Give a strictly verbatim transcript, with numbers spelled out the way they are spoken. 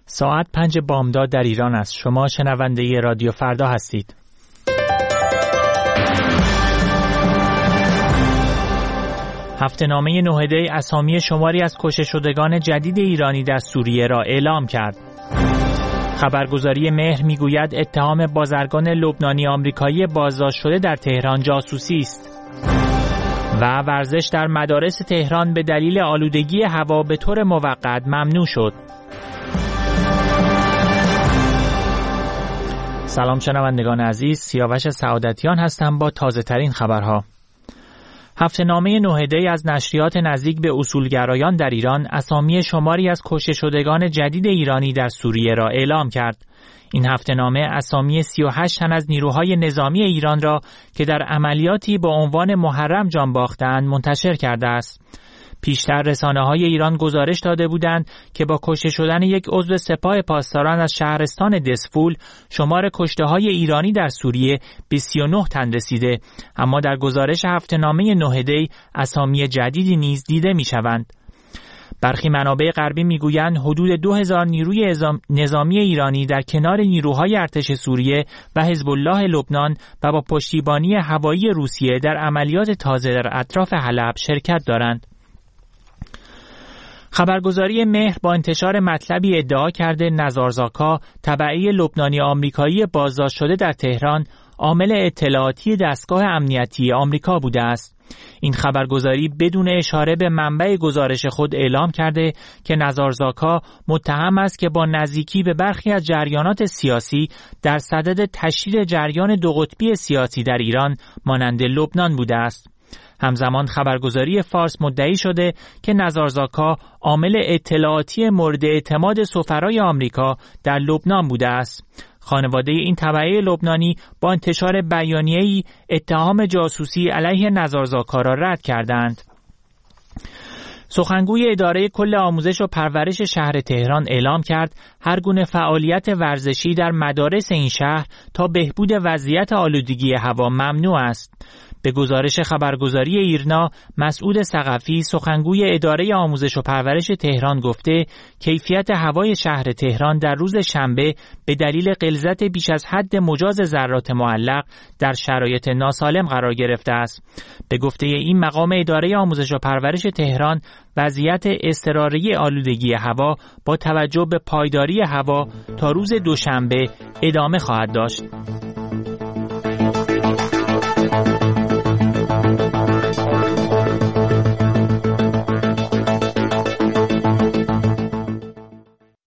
ساعت پنج بامداد در ایران است. شما شنونده رادیو فردا هستید. هفته‌نامه نهده اسامی شماری از کشته شدگان جدید ایرانی در سوریه را اعلام کرد. خبرگزاری مهر میگوید اتهام بازرگان لبنانی آمریکایی بازداشت شده در تهران جاسوسی است. و ورزش در مدارس تهران به دلیل آلودگی هوا به طور موقت ممنوع شد. سلام شنوندگان عزیز، سیاوش سعادتیان هستم با تازه ترین خبرها. هفته‌نامه نهده از نشریات نزدیک به اصولگرایان در ایران اسامی شماری از کشته شدگان جدید ایرانی در سوریه را اعلام کرد. این هفته‌نامه اسامی سی و هشت تن از نیروهای نظامی ایران را که در عملیاتی با عنوان محرم جان باختند منتشر کرده است. پیشتر رسانه‌های ایران گزارش داده بودند که با کشته شدن یک عضو سپاه پاسداران از شهرستان دسفول شمار کشته‌های ایرانی در سوریه به سی و نه تن رسیده، اما در گزارش هفته‌نامه نهده اسامی جدیدی نیز دیده می‌شوند. برخی منابع غربی میگویند حدود دو هزار نیروی نظامی ایرانی در کنار نیروهای ارتش سوریه و حزب الله لبنان و با پشتیبانی هوایی روسیه در عملیات تازه در اطراف حلب شرکت دارند. خبرگزاری مهر با انتشار مطلبی ادعا کرده نزارزاکا، تبعی لبنانی آمریکایی بازداشت شده در تهران، عامل اطلاعاتی دستگاه امنیتی آمریکا بوده است. این خبرگزاری بدون اشاره به منبع گزارش خود اعلام کرده که نزارزاکا متهم است که با نزدیکی به برخی از جریانات سیاسی در صدد تشدید جریان دو قطبی سیاسی در ایران مانند لبنان بوده است. همزمان خبرگزاری فارس مدعی شده که نزارزاکا عامل اطلاعاتی مورد اعتماد سفرای آمریکا در لبنان بوده است. خانواده این تبعه لبنانی با انتشار بیانیه‌ای اتهام جاسوسی علیه نزارزاکا را رد کردند. سخنگوی اداره کل آموزش و پرورش شهر تهران اعلام کرد هر گونه فعالیت ورزشی در مدارس این شهر تا بهبود وضعیت آلودگی هوا ممنوع است. به گزارش خبرگزاری ایرنا، مسعود ثقفی سخنگوی اداره آموزش و پرورش تهران گفته کیفیت هوای شهر تهران در روز شنبه به دلیل غلظت بیش از حد مجاز ذرات معلق در شرایط ناسالم قرار گرفته است. به گفته این مقام اداره آموزش و پرورش تهران، وضعیت اضطراری آلودگی هوا با توجه به پایداری هوا تا روز دوشنبه ادامه خواهد داشت.